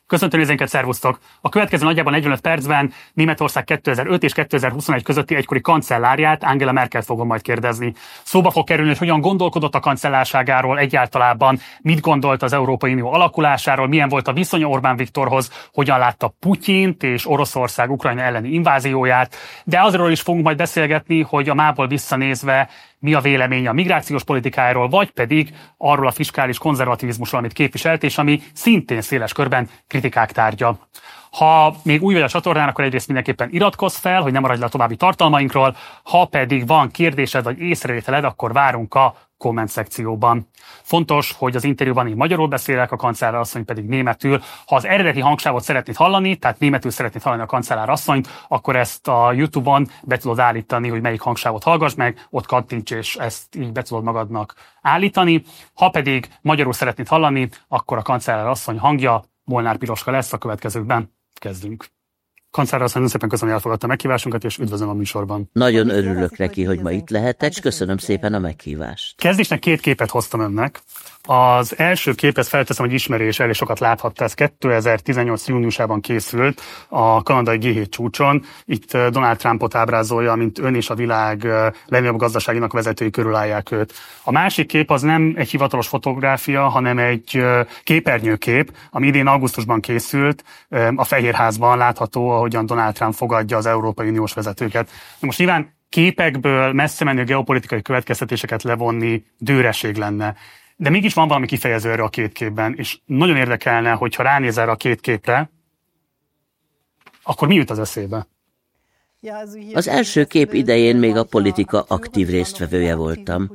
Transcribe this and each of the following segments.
Köszöntöm nézőinket, szervusztok! A következő nagyjából 45 percben Németország 2005 és 2021 közötti egykori kancellárját, Angela Merkelt fogom majd kérdezni. Szóba fog kerülni, hogy hogyan gondolkodott a kancellárságáról, egyáltalában mit gondolt az Európai Unió alakulásáról, milyen volt a viszonya Orbán Viktorhoz, hogyan látta Putyint és Oroszország Ukrajna elleni invázióját, de azról is fogunk majd beszélgetni, hogy a mából visszanézve mi a véleménye a migrációs politikájáról, vagy pedig arról a fiskális konzervativizmusról, amit képviselt, és ami szintén széles körben kritikák tárgya. Ha még új vagy a csatornán, akkor egyrészt mindenképpen iratkozz fel, hogy ne maradj le a további tartalmainkról, ha pedig van kérdésed vagy észrevételed, akkor várunk a komment szekcióban. Fontos, hogy az interjúban én magyarul beszélek, a kancellár asszony pedig németül. Ha az eredeti hangsávot szeretnéd hallani, tehát németül szeretnéd hallani a kancellár asszonyt, akkor ezt a YouTube-on be tudod állítani, hogy melyik hangsávot hallgass meg, ott kattints, és ezt így be tudod magadnak állítani. Ha pedig magyarul szeretnéd hallani, akkor a kancellár asszony hangja Molnár Piroska lesz a következőkben. Kezdünk. Kancellár asszony, nagyon szépen köszönöm, hogy elfogadta a meghívásunkat, és üdvözlöm a műsorban. Nagyon örülök neki, hogy ma itt lehetek, és köszönöm szépen a meghívást. Kezdésnek 2 képet hoztam önnek. Az első kép, ezt felteszem, hogy ismerés, elég sokat láthatta, ez 2018. júniusában készült a kanadai G7 csúcson. Itt Donald Trumpot ábrázolja, mint ön és a világ legnagyobb gazdaságinak vezetői körülállják őt. A másik kép az nem egy hivatalos fotográfia, hanem egy képernyőkép, ami idén augusztusban készült. A Fehérházban látható, ahogyan Donald Trump fogadja az Európai Uniós vezetőket. Most nyilván képekből messze menő geopolitikai következtetéseket levonni dőresség lenne. De mégis van valami kifejező erre a 2 képben, és nagyon érdekelne, hogyha ránéz erre a 2 képre, akkor mi jut az eszébe? Az első kép idején még a politika aktív résztvevője voltam.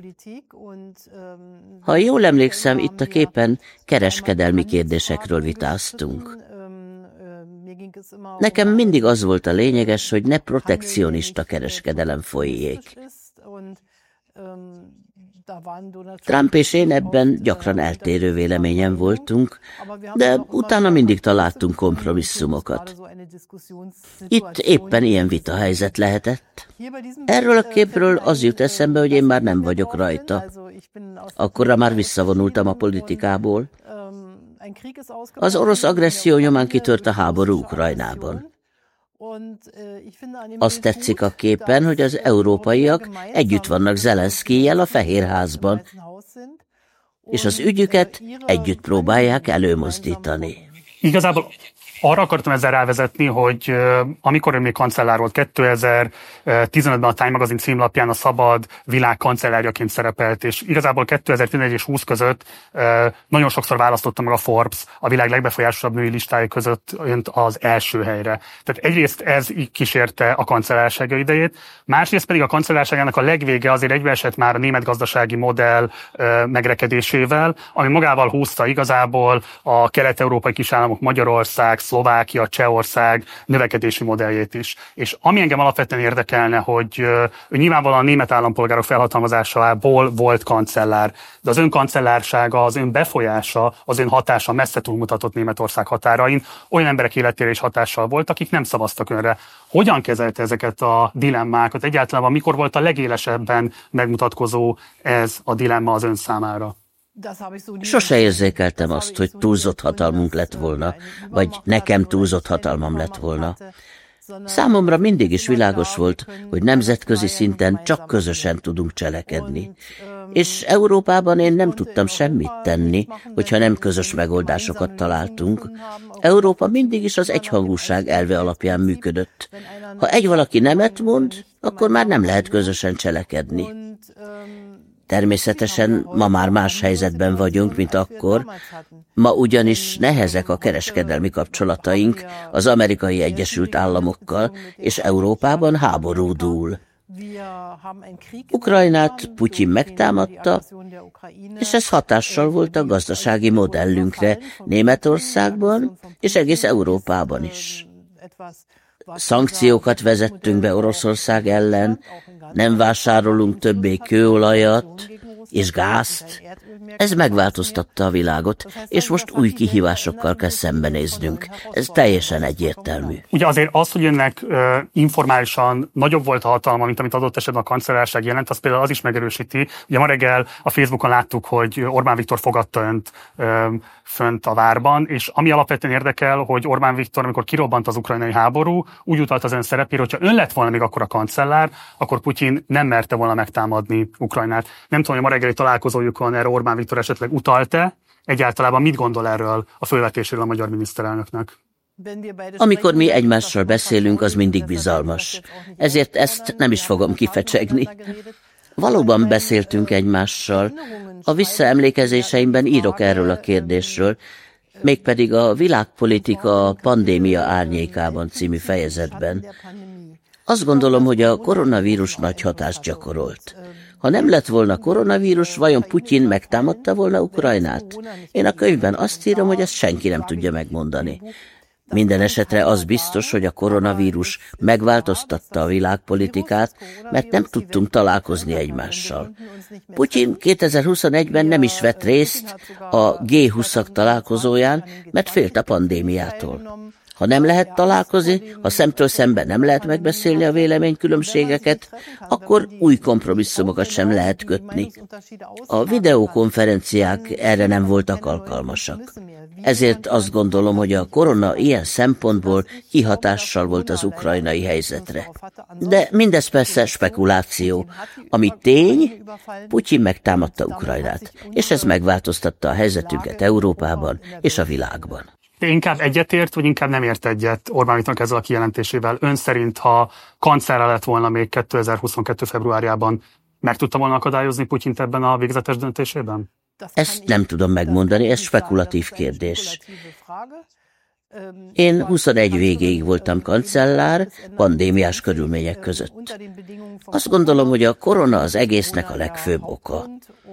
Ha jól emlékszem, itt a képen kereskedelmi kérdésekről vitáztunk. Nekem mindig az volt a lényeges, hogy ne protekcionista kereskedelem folyjék. Trump és én ebben gyakran eltérő véleményen voltunk, de utána mindig találtunk kompromisszumokat. Itt éppen ilyen vitahelyzet lehetett. Erről a képről az jut eszembe, hogy én már nem vagyok rajta. Akkorra már visszavonultam a politikából. Az orosz agresszió nyomán kitört a háború Ukrajnában. Azt tetszik a képen, hogy az európaiak együtt vannak Zelenszkijjel a Fehérházban, és az ügyüket együtt próbálják előmozdítani. Igazából arra akartam ezzel rávezetni, hogy amikor ön még kancellár volt, 2015-ben a Time magazin címlapján a Szabad Világ kancellárjaként szerepelt, és igazából 2011 és 20 között nagyon sokszor választotta meg a Forbes a világ legbefolyásosabb női listája között önt az első helyre. Tehát egyrészt ez így kísérte a kancellársága idejét, másrészt pedig a kancellárságának a legvége azért egybeesett már a német gazdasági modell megrekedésével, ami magával húzta igazából a kelet-európai kisállamok, Magyarország, Szlovákia, Csehország növekedési modelljét is. És ami engem alapvetően érdekelne, hogy ő nyilvánvalóan a német állampolgárok felhatalmazásából volt kancellár, de az ön kancellársága, az ön befolyása, az ön hatása messze túlmutatott Németország határain, olyan emberek életére is hatással volt, akik nem szavaztak önre. Hogyan kezelte ezeket a dilemmákat? Egyáltalán mikor volt a legélesebben megmutatkozó ez a dilemma az ön számára? Sose érzékeltem azt, hogy túlzott hatalmunk lett volna, vagy nekem túlzott hatalmam lett volna. Számomra mindig is világos volt, hogy nemzetközi szinten csak közösen tudunk cselekedni. És Európában én nem tudtam semmit tenni, hogyha nem közös megoldásokat találtunk. Európa mindig is az egyhangúság elve alapján működött. Ha egy valaki nemet mond, akkor már nem lehet közösen cselekedni. Természetesen ma már más helyzetben vagyunk, mint akkor. Ma ugyanis nehezek a kereskedelmi kapcsolataink az Amerikai Egyesült Államokkal, és Európában háború dúl. Ukrajnát Putyin megtámadta, és ez hatással volt a gazdasági modellünkre Németországban és egész Európában is. Szankciókat vezettünk be Oroszország ellen, nem vásárolunk többé kőolajat és gázt. Ez megváltoztatta a világot, és most új kihívásokkal kell szembenéznünk. Ez teljesen egyértelmű. Ugye azért az, hogy önnek informálisan nagyobb volt a hatalma, mint amit adott esetben a kancellárság jelent, az például az is megerősíti. Ugye ma reggel a Facebookon láttuk, hogy Orbán Viktor fogadta önt fönt a várban, és ami alapvetően érdekel, hogy Orbán Viktor, amikor kirobbant az ukrajnai háború, úgy utalt az ön szerepére, hogyha ön lett volna még akkor a kancellár, akkor Putyin nem merte volna megtámadni Ukrajnát. Nem tudom, hogy ma reggeli találkozójukon erre Orbán Viktor esetleg utalt-e, egyáltalában mit gondol erről a fölvetéséről a magyar miniszterelnöknek? Amikor mi egymással beszélünk, az mindig bizalmas. Ezért ezt nem is fogom kifecsegni. Valóban beszéltünk egymással. A visszaemlékezéseimben írok erről a kérdésről, mégpedig a Világpolitika a pandémia árnyékában című fejezetben. Azt gondolom, hogy a koronavírus nagy hatást gyakorolt. Ha nem lett volna koronavírus, vajon Putyin megtámadta volna Ukrajnát? Én a könyvben azt írom, hogy ezt senki nem tudja megmondani. Minden esetre az biztos, hogy a koronavírus megváltoztatta a világpolitikát, mert nem tudtunk találkozni egymással. Putyin 2021-ben nem is vett részt a G20-ak találkozóján, mert félt a pandémiától. Ha nem lehet találkozni, ha szemtől szemben nem lehet megbeszélni a véleménykülönbségeket, akkor új kompromisszumokat sem lehet kötni. A videokonferenciák erre nem voltak alkalmasak. Ezért azt gondolom, hogy a korona ilyen szempontból kihatással volt az ukrajnai helyzetre. De mindez persze spekuláció. Ami tény, Putyin megtámadta Ukrajnát, és ez megváltoztatta a helyzetünket Európában és a világban. Inkább egyetért, vagy inkább nem ért egyet Orbán Viktornak ezzel a kijelentésével? Ön szerint, ha kancellár lett volna még 2022. februárjában, meg tudta volna akadályozni Putyint ebben a végzetes döntésében? Ezt nem tudom megmondani, ez spekulatív kérdés. Én 21 végéig voltam kancellár, pandémiás körülmények között. Azt gondolom, hogy a korona az egésznek a legfőbb oka.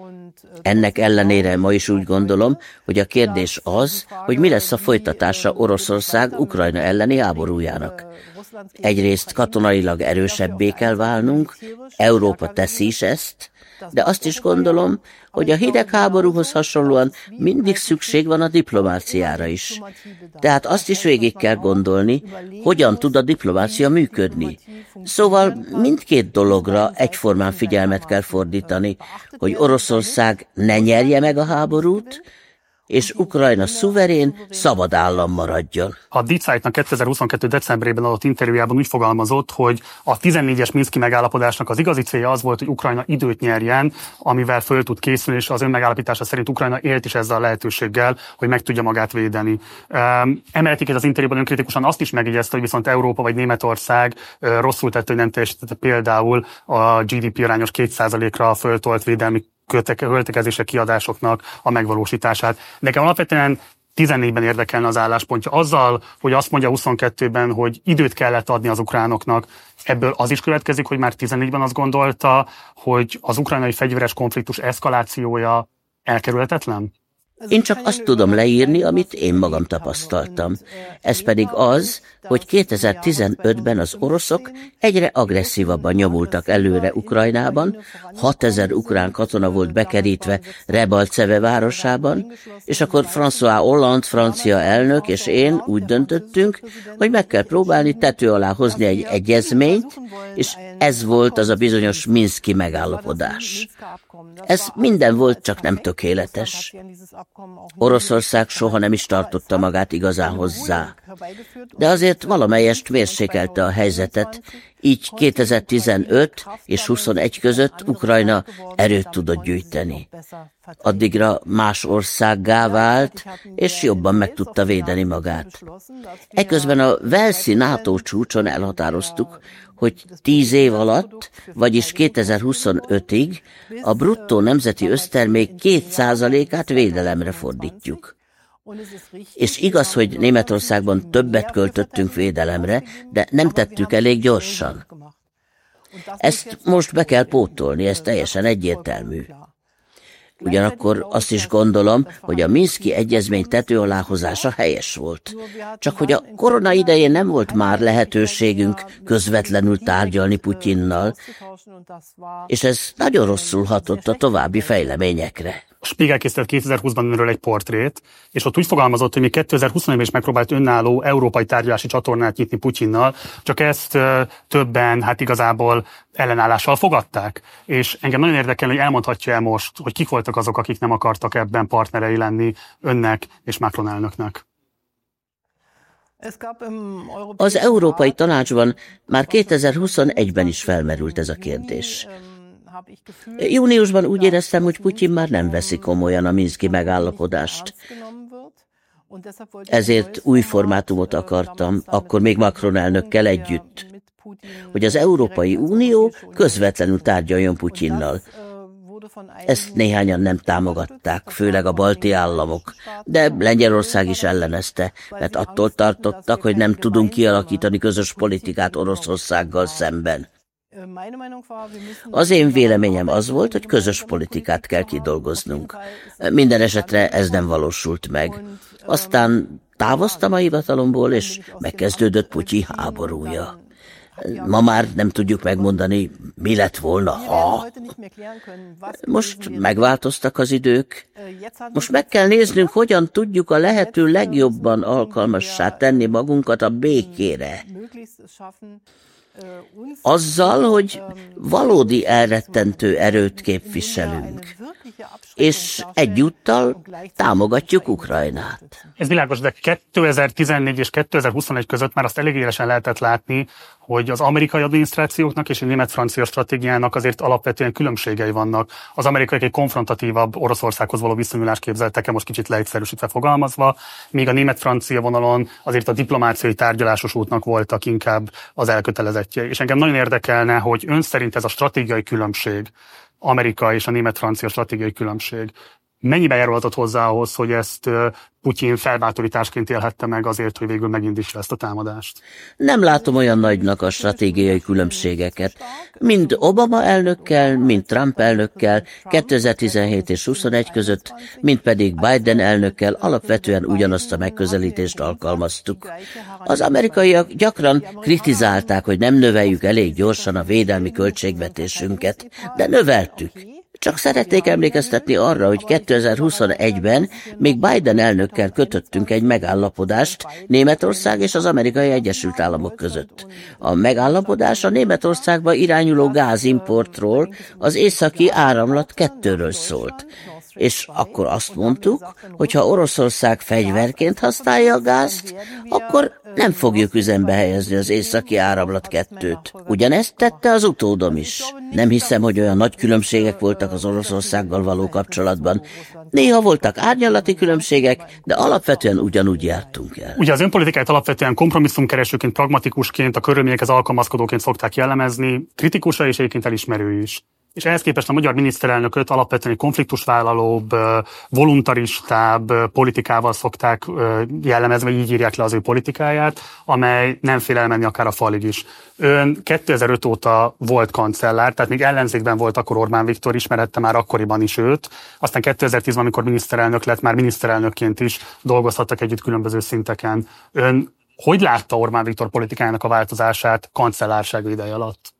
Ennek ellenére ma is úgy gondolom, hogy a kérdés az, hogy mi lesz a folytatása Oroszország Ukrajna elleni háborújának. Egyrészt katonailag erősebbé kell válnunk, Európa teszi is ezt, de azt is gondolom, hogy a hidegháborúhoz hasonlóan mindig szükség van a diplomáciára is. Tehát azt is végig kell gondolni, hogyan tud a diplomácia működni. Szóval mindkét dologra egyformán figyelmet kell fordítani, hogy Oroszország ne nyerje meg a háborút, és Ukrajna szuverén, szabad állam maradjon. A Die Zeitnak 2022. decemberében adott interjújában úgy fogalmazott, hogy a 14-es Minszki megállapodásnak az igazi célja az volt, hogy Ukrajna időt nyerjen, amivel föl tud készülni, és az ön megállapítása szerint Ukrajna élt is ezzel a lehetőséggel, hogy meg tudja magát védeni. Emellett az interjúban önkritikusan azt is megjegyezte, hogy viszont Európa vagy Németország rosszul tette, hogy nem teljesítette például a GDP arányos 2%-ra föltolt védelmi költekezések, kiadásoknak a megvalósítását. Nekem alapvetően 14-ben érdekelne az álláspontja. Azzal, hogy azt mondja 22-ben, hogy időt kellett adni az ukránoknak, ebből az is következik, hogy már 14-ben azt gondolta, hogy az ukrajnai fegyveres konfliktus eszkalációja elkerülhetetlen? Én csak azt tudom leírni, amit én magam tapasztaltam. Ez pedig az, hogy 2015-ben az oroszok egyre agresszívabban nyomultak előre Ukrajnában, 6000 ukrán katona volt bekerítve Rebalceve városában, és akkor François Hollande francia elnök és én úgy döntöttünk, hogy meg kell próbálni tető alá hozni egy egyezményt, és ez volt az a bizonyos Minszki megállapodás. Ez minden volt, csak nem tökéletes. Oroszország soha nem is tartotta magát igazán hozzá. De azért valamelyest mérsékelte a helyzetet, így 2015 és 21 között Ukrajna erőt tudott gyűjteni. Addigra más országgá vált, és jobban meg tudta védeni magát. Eközben a Walesi NATO csúcson elhatároztuk, hogy 10 év alatt, vagyis 2025-ig a bruttó nemzeti össztermék 2%-át védelemre fordítjuk. És igaz, hogy Németországban többet költöttünk védelemre, de nem tettük elég gyorsan. Ezt most be kell pótolni, ez teljesen egyértelmű. Ugyanakkor azt is gondolom, hogy a Minszki egyezmény tető alá hozása helyes volt. Csak hogy a korona idején nem volt már lehetőségünk közvetlenül tárgyalni Putyinnal, és ez nagyon rosszul hatott a további fejleményekre. A Spiegel készített 2020-ban önről egy portrét, és ott úgy fogalmazott, hogy még 2021-ben is megpróbált önálló európai tárgyalási csatornát nyitni Putyinnal, csak ezt többen hát igazából ellenállással fogadták. És engem nagyon érdekel, hogy elmondhatja-e most, hogy kik voltak azok, akik nem akartak ebben partnerei lenni önnek és Macron elnöknek. Az Európai Tanácsban már 2021-ben is felmerült ez a kérdés. Júniusban úgy éreztem, hogy Putyin már nem veszi komolyan a minszki megállapodást. Ezért új formátumot akartam, akkor még Macron elnökkel együtt, hogy az Európai Unió közvetlenül tárgyaljon Putyinnal. Ezt néhányan nem támogatták, főleg a balti államok, de Lengyelország is ellenezte, mert attól tartottak, hogy nem tudunk kialakítani közös politikát Oroszországgal szemben. Az én véleményem az volt, hogy közös politikát kell kidolgoznunk. Minden esetre ez nem valósult meg. Aztán távoztam a hivatalomból, és megkezdődött Putyin háborúja. Ma már nem tudjuk megmondani, mi lett volna, ha. Most megváltoztak az idők. Most meg kell néznünk, hogyan tudjuk a lehető legjobban alkalmassá tenni magunkat a békére. Azzal, hogy valódi elrettentő erőt képviselünk, és egyúttal támogatjuk Ukrajnát. Ez világos, de 2014 és 2021 között már azt elég élesen lehetett látni, hogy az amerikai adminisztrációknak és a német-francia stratégiának azért alapvetően különbségei vannak. Az amerikaiak egy konfrontatívabb Oroszországhoz való viszonyulást képzeltek el, most kicsit leegyszerűsítve fogalmazva, míg a német-francia vonalon azért a diplomáciai tárgyalásos útnak voltak inkább az elkötelezettjei. És engem nagyon érdekelne, hogy ön szerint ez a stratégiai különbség, Amerika és a német-francia stratégiai különbség, mennyiben járulhatott hozzá ahhoz, hogy ezt Putyin felbátorításként élhette meg azért, hogy végül megindítsa ezt a támadást? Nem látom olyan nagynak a stratégiai különbségeket. Mind Obama elnökkel, mind Trump elnökkel 2017 és 2021 között, mind pedig Biden elnökkel alapvetően ugyanazt a megközelítést alkalmaztuk. Az amerikaiak gyakran kritizálták, hogy nem növeljük elég gyorsan a védelmi költségvetésünket, de növeltük. Csak szeretnék emlékeztetni arra, hogy 2021-ben még Biden elnökkel kötöttünk egy megállapodást Németország és az Amerikai Egyesült Államok között. A megállapodás a Németországba irányuló gázimportról, az északi áramlat 2-ről szólt. És akkor azt mondtuk, hogy ha Oroszország fegyverként használja a gázt, akkor nem fogjuk üzembe helyezni az északi áramlat 2-t. Ugyanezt tette az utódom is. Nem hiszem, hogy olyan nagy különbségek voltak az Oroszországgal való kapcsolatban. Néha voltak árnyalati különbségek, de alapvetően ugyanúgy jártunk el. Ugye az önpolitikáját alapvetően kompromisszumkeresőként, pragmatikusként, a körülményekhez alkalmazkodóként szokták jellemezni, kritikusra és egyébként elismerő is. És ehhez képest a magyar miniszterelnököt alapvetően egy konfliktusvállalóbb, voluntaristább politikával szokták jellemezni, vagy így írják le az ő politikáját, amely nem fél elmenni akár a falig is. Ön 2005 óta volt kancellár, tehát még ellenzékben volt akkor Orbán Viktor, ismerette már akkoriban is őt. Aztán 2010-ben, amikor miniszterelnök lett, már miniszterelnökként is dolgozhattak együtt különböző szinteken. Ön hogy látta Orbán Viktor politikájának a változását kancellársága ideje alatt?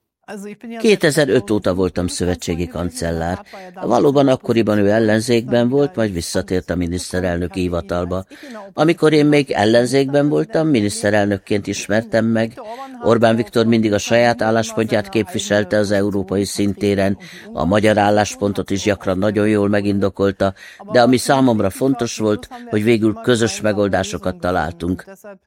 2005 óta voltam szövetségi kancellár. Valóban akkoriban ő ellenzékben volt, majd visszatért a miniszterelnöki hivatalba. Amikor én még ellenzékben voltam, miniszterelnökként ismertem meg. Orbán Viktor mindig a saját álláspontját képviselte az európai szintéren, a magyar álláspontot is gyakran nagyon jól megindokolta, de ami számomra fontos volt, hogy végül közös megoldásokat találtunk.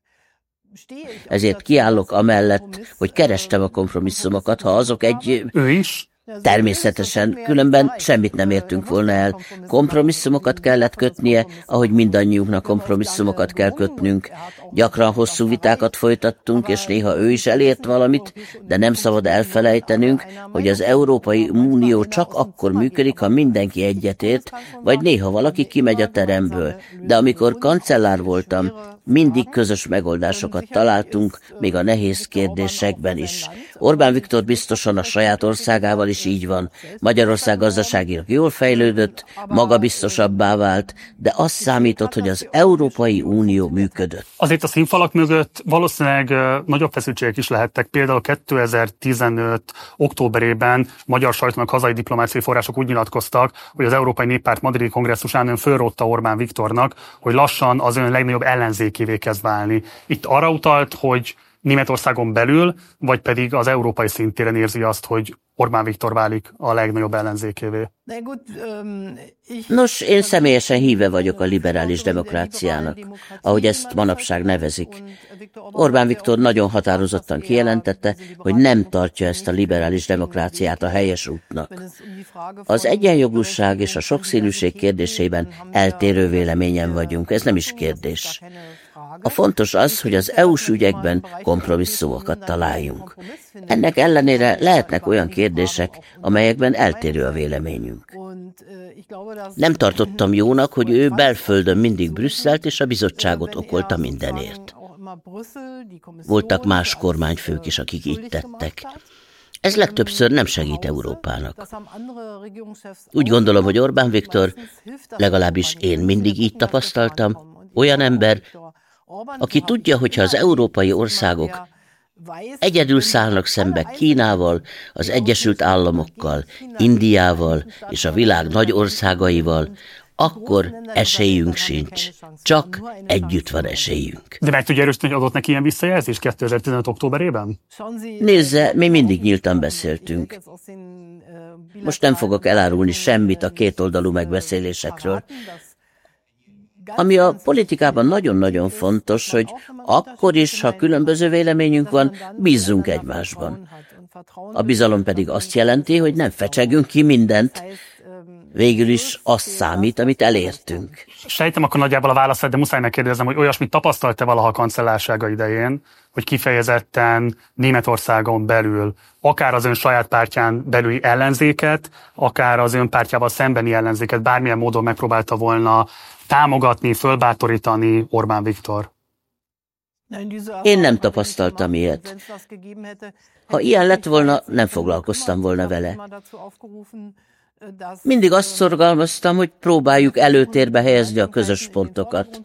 Ezért kiállok amellett, hogy kerestem a kompromisszumokat, ha azok egy... Ő is? Természetesen, különben semmit nem értünk volna el. Kompromisszumokat kellett kötnie, ahogy mindannyiunknak kompromisszumokat kell kötnünk. Gyakran hosszú vitákat folytattunk, és néha ő is elért valamit, de nem szabad elfelejtenünk, hogy az Európai Unió csak akkor működik, ha mindenki egyetért, vagy néha valaki kimegy a teremből. De amikor kancellár voltam, mindig közös megoldásokat találtunk, még a nehéz kérdésekben is. Orbán Viktor biztosan a saját országával is is így van. Magyarország gazdaságilag jól fejlődött, magabiztosabbá vált, de azt számított, hogy az Európai Unió működött. Azért a színfalak mögött valószínűleg nagyobb feszültségek is lehettek. Például 2015. októberében magyar sajtónak hazai diplomáciai források úgy nyilatkoztak, hogy az Európai Néppárt madridi kongresszusán ön fölrótta Orbán Viktornak, hogy lassan az ön legnagyobb ellenzékévé kezd válni. Itt arra utalt, hogy Németországon belül, vagy pedig az európai szintéren érzi azt, hogy Orbán Viktor válik a legnagyobb ellenzékévé? Nos, én személyesen híve vagyok a liberális demokráciának, ahogy ezt manapság nevezik. Orbán Viktor nagyon határozottan kijelentette, hogy nem tartja ezt a liberális demokráciát a helyes útnak. Az egyenjogúság és a sokszínűség kérdésében eltérő véleményen vagyunk, ez nem is kérdés. A fontos az, hogy az EU-s ügyekben kompromisszumokat találjunk. Ennek ellenére lehetnek olyan kérdések, amelyekben eltérő a véleményünk. Nem tartottam jónak, hogy ő belföldön mindig Brüsszelt és a bizottságot okolta mindenért. Voltak más kormányfők is, akik így tettek. Ez legtöbbször nem segít Európának. Úgy gondolom, hogy Orbán Viktor, legalábbis én mindig így tapasztaltam, olyan ember, aki tudja, hogyha az európai országok egyedül szállnak szembe Kínával, az Egyesült Államokkal, Indiával és a világ nagy országaival, akkor esélyünk sincs. Csak együtt van esélyünk. De meg tudja erősíteni, hogy adott neki ilyen visszajelzést 2015. októberében? Nézze, mi mindig nyíltan beszéltünk. Most nem fogok elárulni semmit a kétoldalú megbeszélésekről. Ami a politikában nagyon-nagyon fontos, hogy akkor is, ha különböző véleményünk van, bízzunk egymásban. A bizalom pedig azt jelenti, hogy nem fecsegünk ki mindent, végül is azt számít, amit elértünk. Sejtem akkor nagyjából a válaszát, de muszáj megkérdeznem, hogy olyasmit tapasztalt-e valaha a kancellársága idején, hogy kifejezetten Németországon belül, akár az ön saját pártján belüli ellenzéket, akár az ön pártjával szembeni ellenzéket bármilyen módon megpróbálta volna támogatni, fölbátorítani Orbán Viktor? Én nem tapasztaltam ilyet. Ha ilyen lett volna, nem foglalkoztam volna vele. Mindig azt szorgalmaztam, hogy próbáljuk előtérbe helyezni a közös pontokat.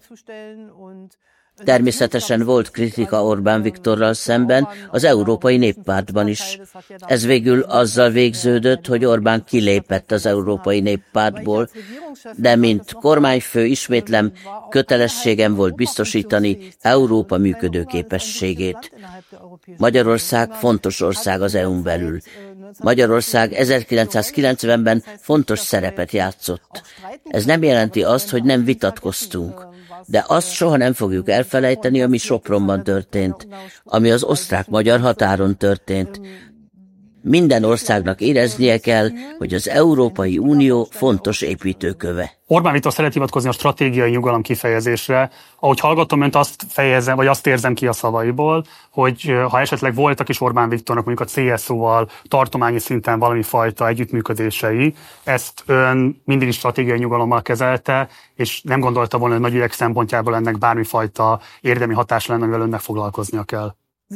Természetesen volt kritika Orbán Viktorral szemben, az Európai Néppártban is. Ez végül azzal végződött, hogy Orbán kilépett az Európai Néppártból, de mint kormányfő ismétlem, kötelességem volt biztosítani Európa működőképességét. Magyarország fontos ország az EU-n belül. Magyarország 1990-ben fontos szerepet játszott. Ez nem jelenti azt, hogy nem vitatkoztunk, de azt soha nem fogjuk elfelejteni, ami Sopronban történt, ami az osztrák-magyar határon történt. Minden országnak éreznie kell, hogy az Európai Unió fontos építőköve. Orbán Viktor szeret hivatkozni a stratégiai nyugalom kifejezésre. Ahogy hallgatom önt, azt fejezem, vagy azt érzem ki a szavaiból, hogy ha esetleg voltak is Orbán Viktornak mondjuk a CSU-val tartományi szinten valami fajta együttműködései, ezt ön mindig is stratégiai nyugalommal kezelte, és nem gondolta volna, hogy nagy ügyek szempontjából ennek bármifajta érdemi hatás lenne, amivel önnek foglalkoznia kell.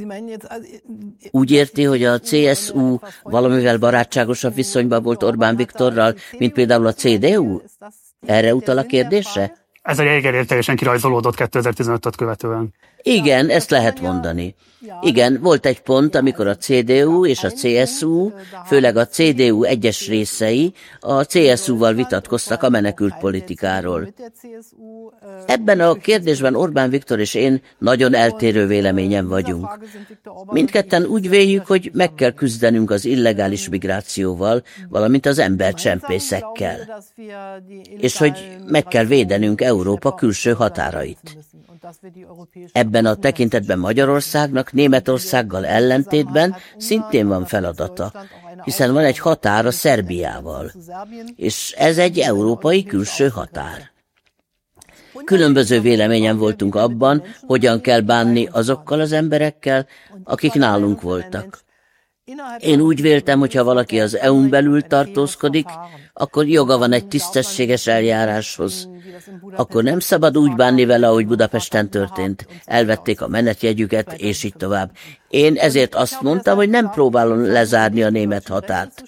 Úgy érti, hogy a CSU valamivel barátságosabb viszonyban volt Orbán Viktorral, mint például a CDU? Erre utal a kérdésre? Ez a jegygerért teljesen kirajzolódott 2015-öt követően. Igen, ezt lehet mondani. Igen, volt egy pont, amikor a CDU és a CSU, főleg a CDU egyes részei a CSU-val vitatkoztak a menekült politikáról. Ebben a kérdésben Orbán Viktor és én nagyon eltérő véleményen vagyunk. Mindketten úgy véljük, hogy meg kell küzdenünk az illegális migrációval, valamint az embercsempészekkel, és hogy meg kell védenünk Európa külső határait. Ebben a tekintetben Magyarországnak Németországgal ellentétben szintén van feladata, hiszen van egy határ a Szerbiával, és ez egy európai külső határ. Különböző véleményen voltunk abban, hogyan kell bánni azokkal az emberekkel, akik nálunk voltak. Én úgy véltem, hogy ha valaki az EU-n belül tartózkodik, akkor joga van egy tisztességes eljáráshoz. Akkor nem szabad úgy bánni vele, ahogy Budapesten történt. Elvették a menetjegyüket, és így tovább. Én ezért azt mondtam, hogy nem próbálom lezárni a német határt.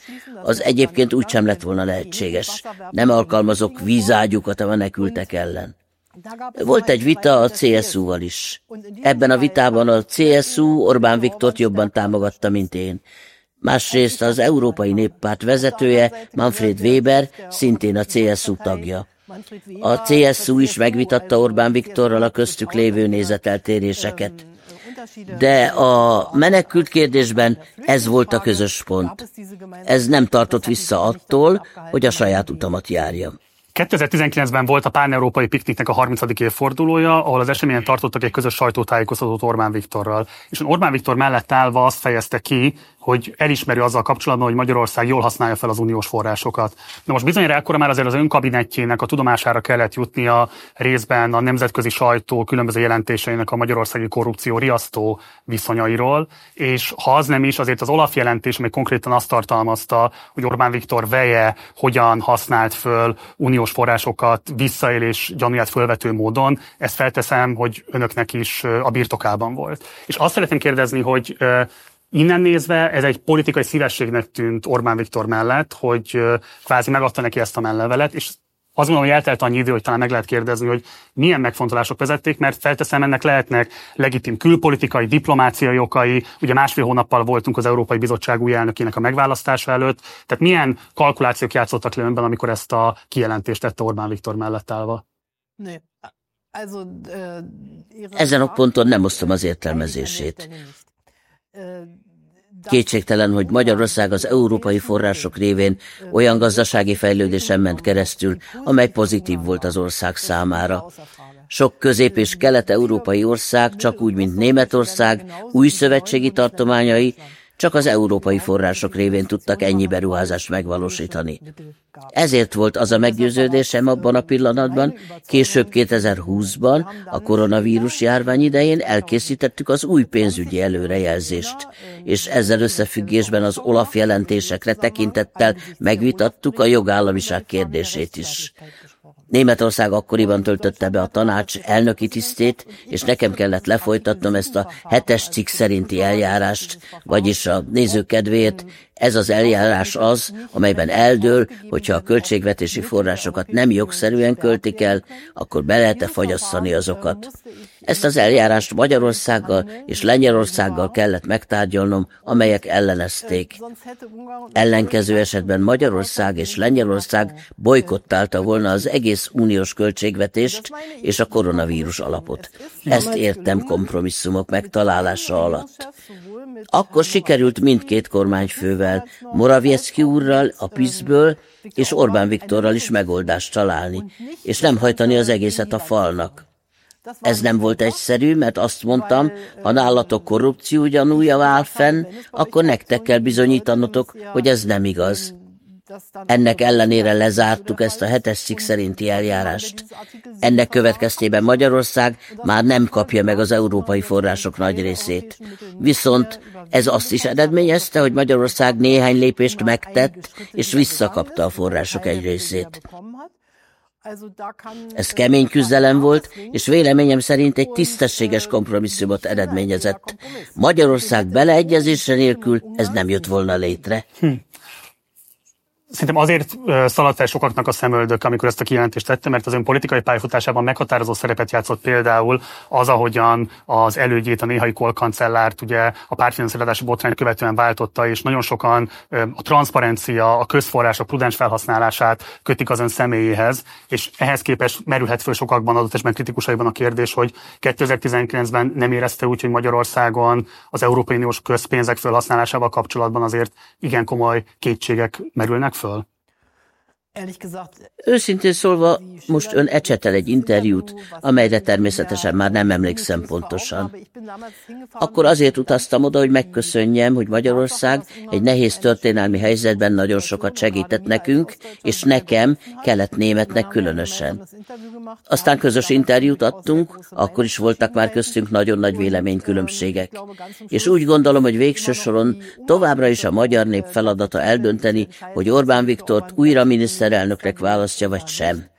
Az egyébként úgysem lett volna lehetséges. Nem alkalmazok vízágyukat a menekültek ellen. Volt egy vita a CSU-val is. Ebben a vitában a CSU Orbán Viktort jobban támogatta, mint én. Másrészt az Európai Néppárt vezetője, Manfred Weber, szintén a CSU tagja. A CSU is megvitatta Orbán Viktorral a köztük lévő nézeteltéréseket. De a menekült kérdésben ez volt a közös pont. Ez nem tartott vissza attól, hogy a saját utamat járjam. 2019-ben volt a pán-európai pikniknek a 30. évfordulója, ahol az eseményen tartottak egy közös sajtótájékoztatót Orbán Viktorral. És Orbán Viktor mellett állva azt fejezte ki, hogy elismeri azzal kapcsolatban, hogy Magyarország jól használja fel az uniós forrásokat. De most bizonyára ekkora már azért az önkabinettjének a tudomására kellett jutnia részben a nemzetközi sajtó különböző jelentéseinek a magyarországi korrupció riasztó viszonyairól, és ha az nem is, azért az Olaf jelentés, amely konkrétan azt tartalmazta, hogy Orbán Viktor veje hogyan használt föl uniós forrásokat visszaélés gyanúját fölvető módon, ezt felteszem, hogy önöknek is a birtokában volt. És azt szeretném kérdezni, hogy innen nézve ez egy politikai szívességnek tűnt Orbán Viktor mellett, hogy kvázi megadta neki ezt a mellevelet, és azt gondolom, hogy eltelt annyi idő, hogy talán meg lehet kérdezni, hogy milyen megfontolások vezették, mert felteszem, ennek lehetnek legitim külpolitikai, diplomáciai okai, ugye 1,5 hónappal voltunk az Európai Bizottság új elnökének a megválasztása előtt, tehát milyen kalkulációk játszottak le önben, amikor ezt a kijelentést tette Orbán Viktor mellett állva? Ezen a ponton nem osztom az értelmezését. Kétségtelen, hogy Magyarország az európai források révén olyan gazdasági fejlődésen ment keresztül, amely pozitív volt az ország számára. Sok közép- és kelet-európai ország, csak úgy, mint Németország, új szövetségi tartományai, csak az európai források révén tudtak ennyi beruházást megvalósítani. Ezért volt az a meggyőződésem abban a pillanatban, később 2020-ban, a koronavírus járvány idején elkészítettük az új pénzügyi előrejelzést, és ezzel összefüggésben az Olaf jelentésekre tekintettel megvitattuk a jogállamiság kérdését is. Németország akkoriban töltötte be a tanács elnöki tisztét, és nekem kellett lefolytatnom ezt a 7-es cikk szerinti eljárást, vagyis a nézők kedvéért ez az eljárás az, amelyben eldől, hogyha a költségvetési forrásokat nem jogszerűen költik el, akkor be lehet-e fagyasszani azokat. Ezt az eljárást Magyarországgal és Lengyelországgal kellett megtárgyalnom, amelyek ellenezték. Ellenkező esetben Magyarország és Lengyelország bojkottálta volna az egész uniós költségvetést és a koronavírus alapot. Ezt értem kompromisszumok megtalálása alatt. Akkor sikerült mindkét kormányfővel, Morawiecki úrral a PiS-ből és Orbán Viktorral is megoldást találni, és nem hajtani az egészet a falnak. Ez nem volt egyszerű, mert azt mondtam, ha nálatok korrupció gyanúja áll fenn, akkor nektek kell bizonyítanotok, hogy ez nem igaz. Ennek ellenére lezártuk ezt a 7-es cikk szerinti eljárást. Ennek következtében Magyarország már nem kapja meg az európai források nagy részét. Viszont ez azt is eredményezte, hogy Magyarország néhány lépést megtett, és visszakapta a források egy részét. Ez kemény küzdelem volt, és véleményem szerint egy tisztességes kompromisszumot eredményezett. Magyarország beleegyezése nélkül ez nem jött volna létre. Szerintem azért szaladt fel sokaknak a szemöldök, amikor ezt a kijelentést tette, mert az ön politikai pályafutásában meghatározó szerepet játszott például az, ahogyan az elődjét, a néhai Kohl kancellárt ugye a pártfinanszírozási botrányt követően váltotta, és nagyon sokan a transzparencia, a közforrások prudens felhasználását kötik az ön személyéhez, és ehhez képest merülhet föl sokakban, adott esetben kritikusaiban a kérdés, hogy 2019-ben nem érezte úgy, hogy Magyarországon az Európai Uniós közpénzek felhasználásával kapcsolatban azért igen komoly kétségek merülnek föl? Őszintén szólva, most ön ecsetel egy interjút, amelyre természetesen már nem emlékszem pontosan. Akkor azért utaztam oda, hogy megköszönjem, hogy Magyarország egy nehéz történelmi helyzetben nagyon sokat segített nekünk, és nekem, kelet-németnek különösen. Aztán közös interjút adtunk, akkor is voltak már köztünk nagyon nagy véleménykülönbségek. És úgy gondolom, hogy végső soron továbbra is a magyar nép feladata eldönteni, hogy Orbán Viktort újra miniszterelnöknek választja, vagy sem.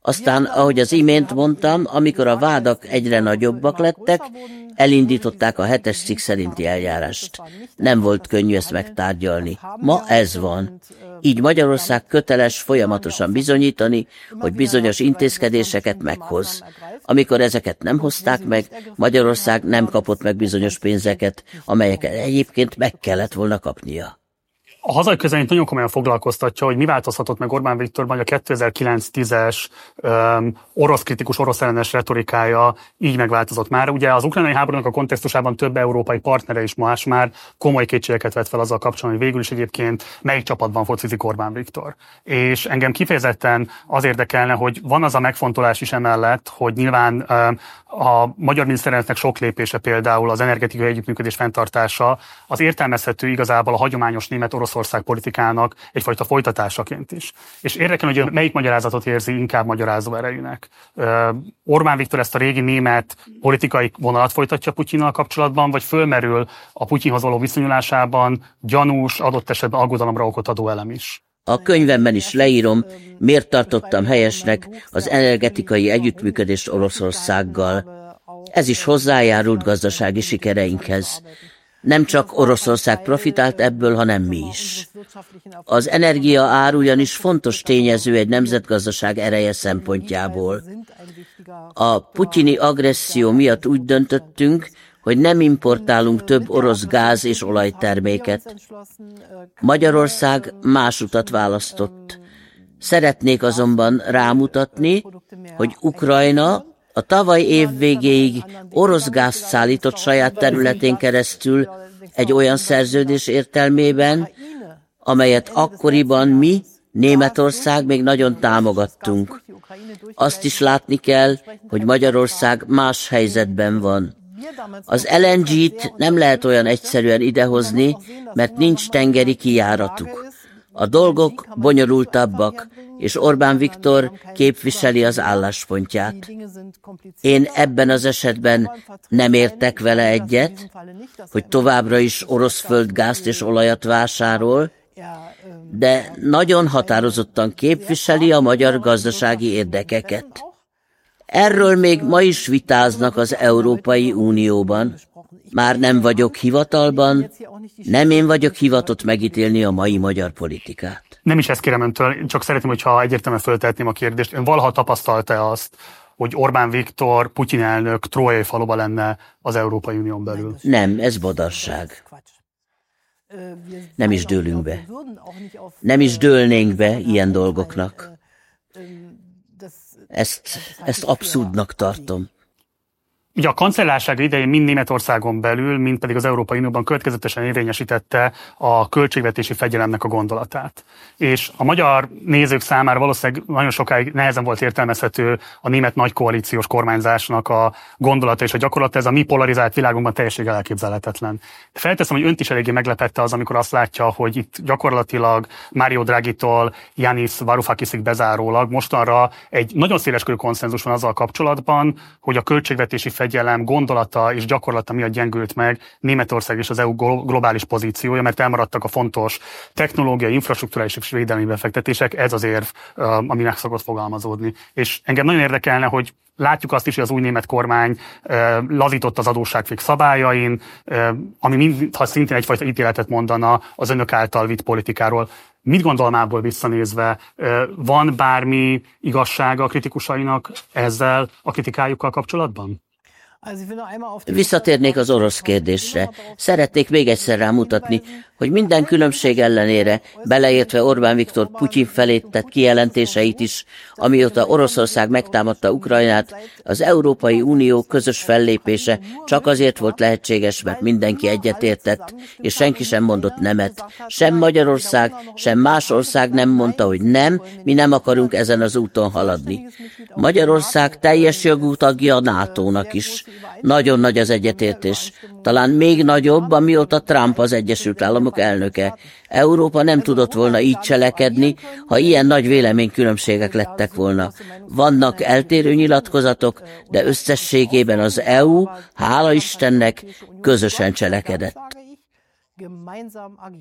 Aztán, ahogy az imént mondtam, amikor a vádak egyre nagyobbak lettek, elindították a 7-es cikk szerinti eljárást. Nem volt könnyű ezt megtárgyalni. Ma ez van. Így Magyarország köteles folyamatosan bizonyítani, hogy bizonyos intézkedéseket meghoz. Amikor ezeket nem hozták meg, Magyarország nem kapott meg bizonyos pénzeket, amelyeket egyébként meg kellett volna kapnia. A hazai közvéleményt nagyon komolyan foglalkoztatja, hogy mi változhatott meg Orbán Viktorban, hogy a 2009-10-es orosz kritikus, orosz ellenes retorikája így megváltozott már. Ugye az ukrajnai háborúnak a kontextusában több európai partnere is más már komoly kétségeket vett fel azzal kapcsolatban, hogy végül is egyébként melyik csapatban focizik Orbán Viktor. És engem kifejezetten az érdekelne, hogy van az a megfontolás is emellett, hogy nyilván a magyar miniszterelnöknek sok lépése, például az energetikai együttműködés fenntartása, az értelmezhető igazából a hagyományos német Oroszország politikának egyfajta folytatásaként is. És érdekel, hogy melyik magyarázatot érzi inkább magyarázó erejűnek. Orbán Viktor ezt a régi német politikai vonalat folytatja Putyinnal kapcsolatban, vagy fölmerül a Putyinhoz való viszonyulásában gyanús, adott esetben aggodalomra okot adó elem is? A könyvemben is leírom, miért tartottam helyesnek az energetikai együttműködést Oroszországgal. Ez is hozzájárult gazdasági sikereinkhez. Nem csak Oroszország profitált ebből, hanem mi is. Az energia ár ugyanis fontos tényező egy nemzetgazdaság ereje szempontjából. A putyini agresszió miatt úgy döntöttünk, hogy nem importálunk több orosz gáz és olajterméket. Magyarország más utat választott. Szeretnék azonban rámutatni, hogy Ukrajna a tavaly év végéig orosz gázt szállított saját területén keresztül egy olyan szerződés értelmében, amelyet akkoriban mi, Németország még nagyon támogattunk. Azt is látni kell, hogy Magyarország más helyzetben van. Az LNG-t nem lehet olyan egyszerűen idehozni, mert nincs tengeri kijáratuk. A dolgok bonyolultabbak, és Orbán Viktor képviseli az álláspontját. Én ebben az esetben nem értek vele egyet, hogy továbbra is orosz földgázt és olajat vásárol, de nagyon határozottan képviseli a magyar gazdasági érdekeket. Erről még ma is vitáznak az Európai Unióban. Már nem vagyok hivatalban, nem én vagyok hivatott megítélni a mai magyar politikát. Nem is ezt kérem öntől, csak szeretném, hogyha egyértelműen föltehetném a kérdést. Ön valaha tapasztalta azt, hogy Orbán Viktor, Putyin elnök trójai faluba lenne az Európai Unión belül? Nem, ez badarság. Nem is dőlünk be. Nem is dőlnénk be ilyen dolgoknak. Ezt abszurdnak tartom. Ugye a kancellárság idején mind Németországon belül, mind pedig az Európai Unióban következetesen érvényesítette a költségvetési fegyelemnek a gondolatát. És a magyar nézők számára valószínűleg nagyon sokáig nehezen volt értelmezhető a német nagy koalíciós kormányzásnak a gondolata, és a gyakorlat ez a mi polarizált világunkban teljességgel elképzelhetetlen. De felteszem, hogy önt is eléggé meglepette az, amikor azt látja, hogy itt gyakorlatilag Mario Draghi-tól Yanis Varoufakisig bezárólag mostanra egy nagyon széleskörű konszenzus van azzal kapcsolatban, hogy a költségvetési fegyelem gondolata és gyakorlata miatt gyengült meg Németország és az EU globális pozíciója, mert elmaradtak a fontos technológiai, infrastrukturális és védelmi befektetések, ez az érv, ami meg szokott fogalmazódni. És engem nagyon érdekelne, hogy látjuk azt is, hogy az új német kormány lazított az adósságfix szabályain, ami mintha szintén egyfajta ítéletet mondana az önök által vitt politikáról. Mit gondol mából visszanézve? Van bármi igazsága a kritikusainak ezzel a kritikájukkal kapcsolatban? Visszatérnék az orosz kérdésre. Szeretnék még egyszer rámutatni, hogy minden különbség ellenére, beleértve Orbán Viktor Putyin felé tett kijelentéseit is, amióta Oroszország megtámadta Ukrajnát, az Európai Unió közös fellépése csak azért volt lehetséges, mert mindenki egyetértett, és senki sem mondott nemet. Sem Magyarország, sem más ország nem mondta, hogy nem, mi nem akarunk ezen az úton haladni. Magyarország teljes jogú tagja a NATO-nak is. Nagyon nagy az egyetértés. Talán még nagyobb, amióta Trump az Egyesült Államok elnöke. Európa nem tudott volna így cselekedni, ha ilyen nagy véleménykülönbségek lettek volna. Vannak eltérő nyilatkozatok, de összességében az EU, hála Istennek, közösen cselekedett.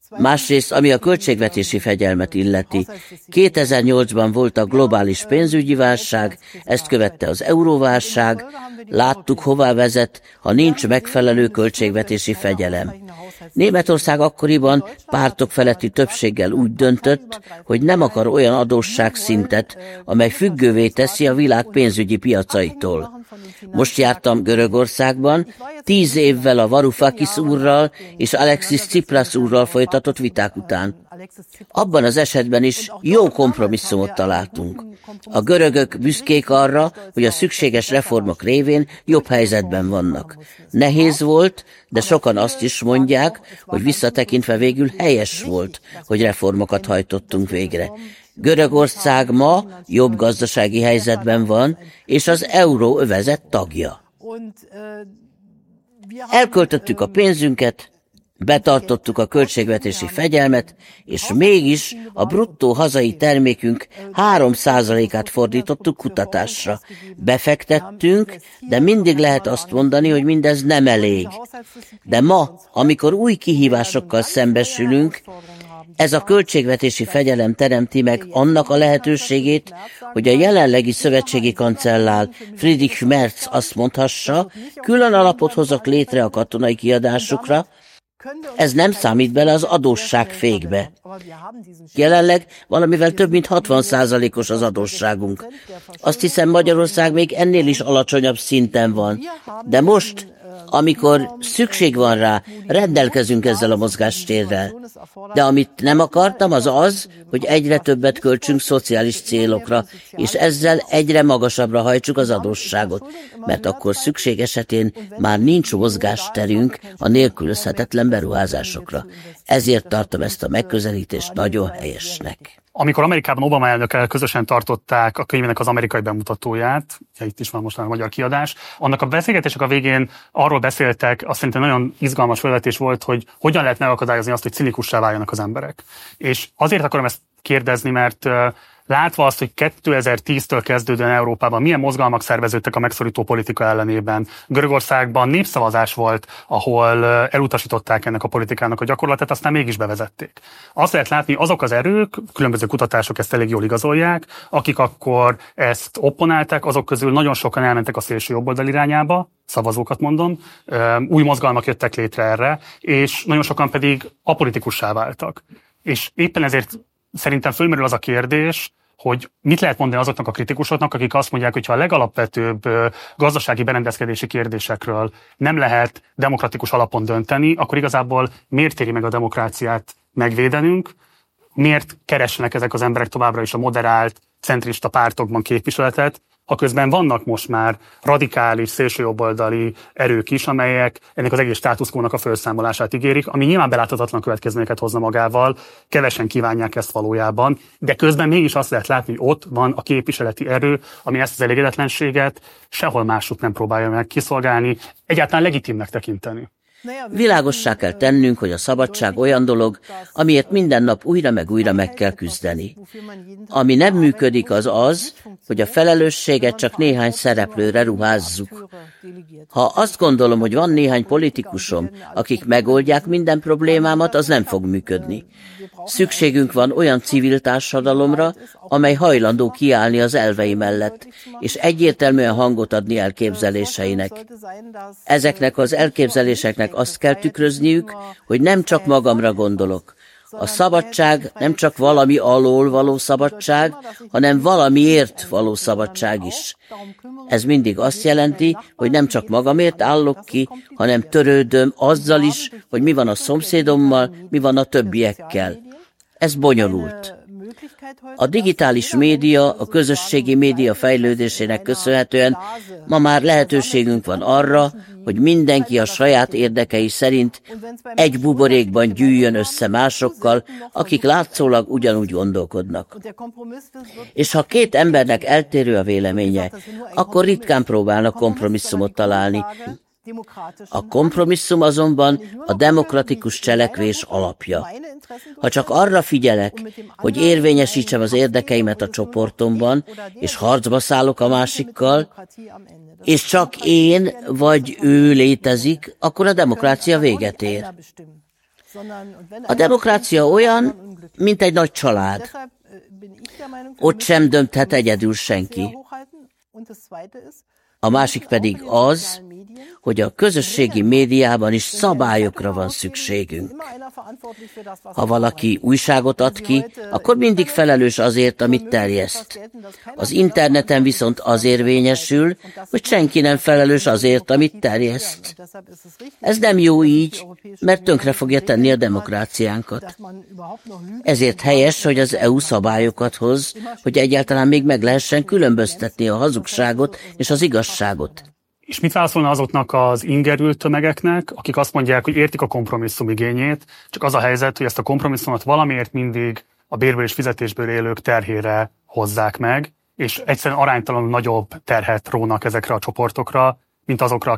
Másrészt, ami a költségvetési fegyelmet illeti, 2008-ban volt a globális pénzügyi válság, ezt követte az euróválság, láttuk, hová vezet, ha nincs megfelelő költségvetési fegyelem. Németország akkoriban pártok feletti többséggel úgy döntött, hogy nem akar olyan adósságszintet, amely függővé teszi a világ pénzügyi piacaitól. Most jártam Görögországban, 10 évvel a Varoufakis úrral és Alexis Tsipras úrral folytatott viták után. Abban az esetben is jó kompromisszumot találtunk. A görögök büszkék arra, hogy a szükséges reformok révén jobb helyzetben vannak. Nehéz volt, de sokan azt is mondják, hogy visszatekintve végül helyes volt, hogy reformokat hajtottunk végre. Görögország ma jobb gazdasági helyzetben van, és az euróövezet tagja. Elköltöttük a pénzünket, betartottuk a költségvetési fegyelmet, és mégis a bruttó hazai termékünk 3%-át fordítottuk kutatásra. Befektettünk, de mindig lehet azt mondani, hogy mindez nem elég. De ma, amikor új kihívásokkal szembesülünk, ez a költségvetési fegyelem teremti meg annak a lehetőségét, hogy a jelenlegi szövetségi kancellár Friedrich Merz azt mondhassa, külön alapot hozok létre a katonai kiadásukra, ez nem számít bele az adósságfékbe. Jelenleg valamivel több mint 60%-os az adósságunk. Azt hiszem, Magyarország még ennél is alacsonyabb szinten van. De most, amikor szükség van rá, rendelkezünk ezzel a mozgástérrel. De amit nem akartam, az az, hogy egyre többet költsünk szociális célokra, és ezzel egyre magasabbra hajtsuk az adósságot, mert akkor szükség esetén már nincs mozgásterünk a nélkülözhetetlen beruházásokra. Ezért tartom ezt a megközelítést nagyon helyesnek. Amikor Amerikában Obama elnökkel közösen tartották a könyvének az amerikai bemutatóját, itt is van most már a magyar kiadás, annak a beszélgetések a végén arról beszéltek, azt szerintem nagyon izgalmas felvetés volt, hogy hogyan lehet megakadályozni azt, hogy cinikussá váljanak az emberek. És azért akarom ezt kérdezni, mert látva azt, hogy 2010-től kezdődően Európában milyen mozgalmak szerveződtek a megszorító politika ellenében. Görögországban népszavazás volt, ahol elutasították ennek a politikának a gyakorlatát, aztán mégis bevezették. Azt lehet látni, azok az erők, különböző kutatások ezt elég jól igazolják, akik akkor ezt opponálták, azok közül nagyon sokan elmentek a szélső jobboldal irányába, szavazókat mondom, új mozgalmak jöttek létre erre, és nagyon sokan pedig apolitikussá váltak. És éppen ezért szerintem fölmerül az a kérdés, hogy mit lehet mondani azoknak a kritikusoknak, akik azt mondják, hogy ha a legalapvetőbb gazdasági berendezkedési kérdésekről nem lehet demokratikus alapon dönteni, akkor igazából miért éri meg a demokráciát megvédenünk, miért keresnek ezek az emberek továbbra is a moderált, centrista pártokban képviseletet, ha közben vannak most már radikális, szélsőjobboldali erők is, amelyek ennek az egész státuszkónak a felszámolását ígérik, ami nyilván beláthatatlan következményeket hozna magával, kevesen kívánják ezt valójában, de közben mégis azt lehet látni, hogy ott van a képviseleti erő, ami ezt az elégedetlenséget sehol másút nem próbálja meg kiszolgálni, egyáltalán legitimnek tekinteni. Világossá kell tennünk, hogy a szabadság olyan dolog, amiért minden nap újra meg kell küzdeni. Ami nem működik, az az, hogy a felelősséget csak néhány szereplőre ruházzuk. Ha azt gondolom, hogy van néhány politikusom, akik megoldják minden problémámat, az nem fog működni. Szükségünk van olyan civil társadalomra, amely hajlandó kiállni az elvei mellett, és egyértelműen hangot adni elképzeléseinek. Ezeknek az elképzeléseknek azt kell tükrözniük, hogy nem csak magamra gondolok. A szabadság nem csak valami alól való szabadság, hanem valamiért való szabadság is. Ez mindig azt jelenti, hogy nem csak magamért állok ki, hanem törődöm azzal is, hogy mi van a szomszédommal, mi van a többiekkel. Ez bonyolult. A digitális média, a közösségi média fejlődésének köszönhetően ma már lehetőségünk van arra, hogy mindenki a saját érdekei szerint egy buborékban gyűjjön össze másokkal, akik látszólag ugyanúgy gondolkodnak. És ha két embernek eltérő a véleménye, akkor ritkán próbálnak kompromisszumot találni. A kompromisszum azonban a demokratikus cselekvés alapja. Ha csak arra figyelek, hogy érvényesítsem az érdekeimet a csoportomban, és harcba szállok a másikkal, és csak én vagy ő létezik, akkor a demokrácia véget ér. A demokrácia olyan, mint egy nagy család. Ott sem dönthet egyedül senki. A másik pedig az, hogy a közösségi médiában is szabályokra van szükségünk. Ha valaki újságot ad ki, akkor mindig felelős azért, amit terjeszt. Az interneten viszont az érvényesül, hogy senki nem felelős azért, amit terjeszt. Ez nem jó így, mert tönkre fogja tenni a demokráciánkat. Ezért helyes, hogy az EU szabályokat hoz, hogy egyáltalán még meg lehessen különböztetni a hazugságot és az igazságot. És mit válaszolna azoknak az ingerült tömegeknek, akik azt mondják, hogy értik a kompromisszum igényét, csak az a helyzet, hogy ezt a kompromisszumot valamiért mindig a bérből és fizetésből élők terhére hozzák meg, és egyszerűen aránytalanul nagyobb terhet rónak ezekre a csoportokra, mint azokra,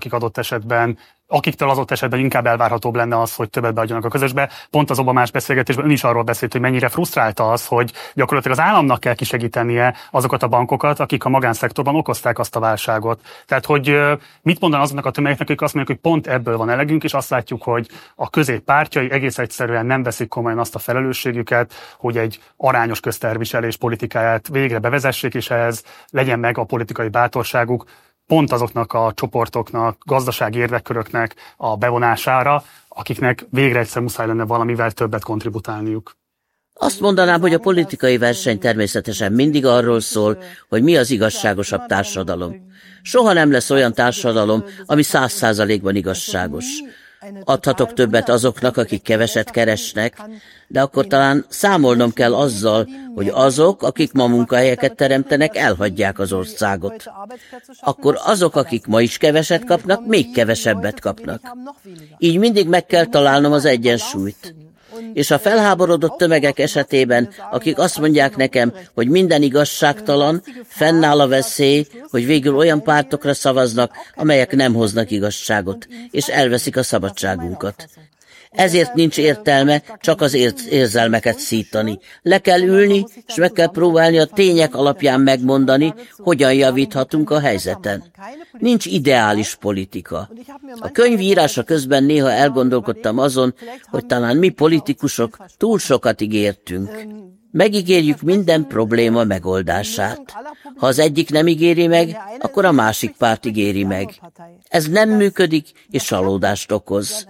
akiktől adott esetben inkább elvárhatóbb lenne az, hogy többet beadjanak a közösbe. Pont az Obamás beszélgetésben ön is arról beszélt, hogy mennyire frusztrálta az, hogy gyakorlatilag az államnak kell kisegítenie azokat a bankokat, akik a magánszektorban okozták azt a válságot. Tehát, hogy mit mondanak azoknak a tömegeknek, akik azt mondják, hogy pont ebből van elegünk, és azt látjuk, hogy a középpártjai egész egyszerűen nem veszik komolyan azt a felelősségüket, hogy egy arányos közterviselés politikáját végre bevezessék, és ehhez legyen meg a politikai bátorságuk, pont azoknak a csoportoknak, gazdasági érdekköröknek a bevonására, akiknek végre egyszer muszáj lenne valamivel többet kontributálniuk. Azt mondanám, hogy a politikai verseny természetesen mindig arról szól, hogy mi az igazságosabb társadalom. Soha nem lesz olyan társadalom, ami 100%-ban igazságos. Adhatok többet azoknak, akik keveset keresnek, de akkor talán számolnom kell azzal, hogy azok, akik ma munkahelyeket teremtenek, elhagyják az országot. Akkor azok, akik ma is keveset kapnak, még kevesebbet kapnak. Így mindig meg kell találnom az egyensúlyt. És a felháborodott tömegek esetében, akik azt mondják nekem, hogy minden igazságtalan, fennáll a veszély, hogy végül olyan pártokra szavaznak, amelyek nem hoznak igazságot, és elveszik a szabadságunkat. Ezért nincs értelme csak az érzelmeket szítani. Le kell ülni, és meg kell próbálni a tények alapján megmondani, hogyan javíthatunk a helyzeten. Nincs ideális politika. A könyv írása közben néha elgondolkodtam azon, hogy talán mi politikusok túl sokat ígértünk. Megígérjük minden probléma megoldását. Ha az egyik nem ígéri meg, akkor a másik párt ígéri meg. Ez nem működik, és csalódást okoz.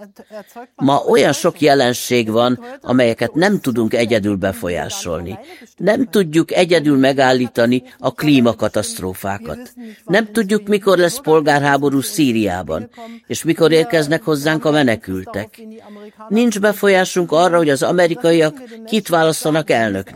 Ma olyan sok jelenség van, amelyeket nem tudunk egyedül befolyásolni. Nem tudjuk egyedül megállítani a klímakatasztrófákat. Nem tudjuk, mikor lesz polgárháború Szíriában, és mikor érkeznek hozzánk a menekültek. Nincs befolyásunk arra, hogy az amerikaiak kit választanak elnöknek.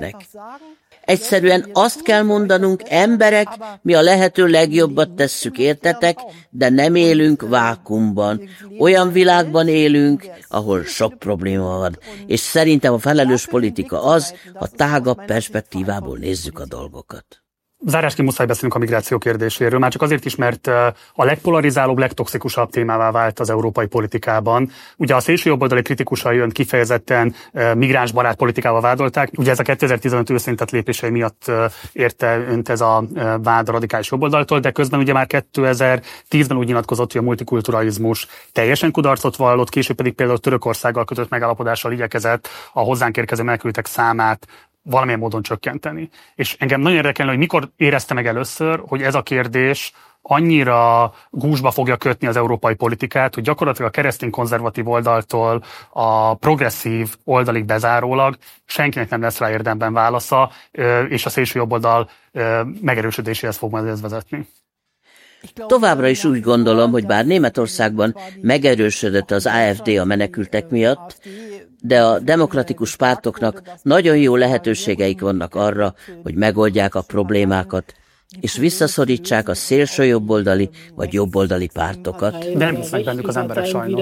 Egyszerűen azt kell mondanunk, emberek, mi a lehető legjobbat tesszük, értetek, de nem élünk vákuumban. Olyan világban élünk, ahol sok probléma van, és szerintem a felelős politika az, ha tágabb perspektívából nézzük a dolgokat. Zárásként muszáj beszélnünk a migráció kérdéséről, már csak azért is, mert a legpolarizálóbb, legtoxikusabb témává vált az európai politikában. Ugye a szélsőjobboldali kritikusai önt kifejezetten migránsbarát politikával vádolták. Ugye ez a 2015 őszén tett lépései miatt érte önt ez a vád a radikális jobboldaltól, de közben ugye már 2010-ben úgy nyilatkozott, hogy a multikulturalizmus teljesen kudarcot vallott, később pedig például Törökországgal kötött megállapodással igyekezett a hozzánk érkező menekültek számát valamilyen módon csökkenteni. És engem nagyon érdekelne, hogy mikor érezte meg először, hogy ez a kérdés annyira gúzsba fogja kötni az európai politikát, hogy gyakorlatilag a keresztény konzervatív oldaltól a progresszív oldalig bezárólag senkinek nem lesz rá érdemben válasza, és a szélső jobboldal megerősödéséhez fog majd ez vezetni. Továbbra is úgy gondolom, hogy bár Németországban megerősödött az AfD a menekültek miatt, de a demokratikus pártoknak nagyon jó lehetőségeik vannak arra, hogy megoldják a problémákat, és visszaszorítsák a szélső jobboldali vagy jobboldali pártokat. De nem hisznek bennük az emberek sajnos.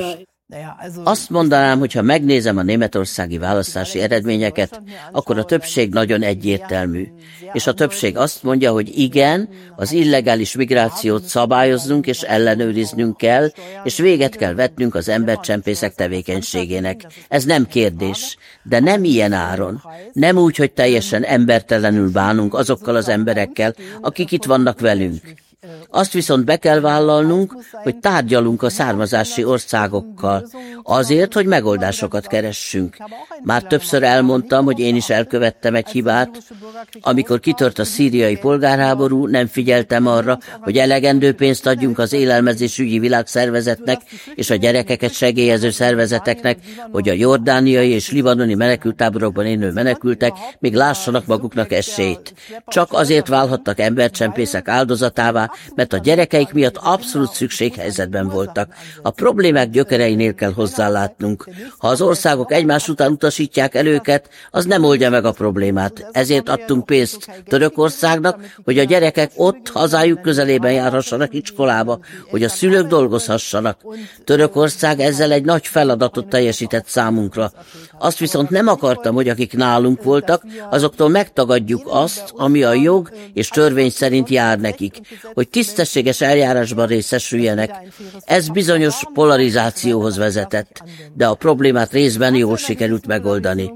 Azt mondanám, hogy ha megnézem a németországi választási eredményeket, akkor a többség nagyon egyértelmű. És a többség azt mondja, hogy igen, az illegális migrációt szabályoznunk és ellenőriznünk kell, és véget kell vetnünk az embercsempészek tevékenységének. Ez nem kérdés, de nem ilyen áron. Nem úgy, hogy teljesen embertelenül bánunk azokkal az emberekkel, akik itt vannak velünk. Azt viszont be kell vállalnunk, hogy tárgyalunk a származási országokkal, Azért, hogy megoldásokat keressünk. Már többször elmondtam, hogy én is elkövettem egy hibát. Amikor kitört a szíriai polgárháború, nem figyeltem arra, hogy elegendő pénzt adjunk az élelmezésügyi világszervezetnek és a gyerekeket segélyező szervezeteknek, hogy a jordániai és libanoni menekülttáborokban élő menekültek még lássanak maguknak esélyt. Csak azért válhattak embercsempészek áldozatává, mert a gyerekeik miatt abszolút szükséghelyzetben voltak. A problémák gyökereinél kell hozzálátnunk. Ha az országok egymás után utasítják el őket, az nem oldja meg a problémát. Ezért adtunk pénzt Törökországnak, hogy a gyerekek ott, hazájuk közelében járhassanak iskolába, hogy a szülők dolgozhassanak. Törökország ezzel egy nagy feladatot teljesített számunkra. Azt viszont nem akartam, hogy akik nálunk voltak, azoktól megtagadjuk azt, ami a jog és törvény szerint jár nekik, hogy tisztességes eljárásban részesüljenek. Ez bizonyos polarizációhoz vezetett, de a problémát részben jól sikerült megoldani.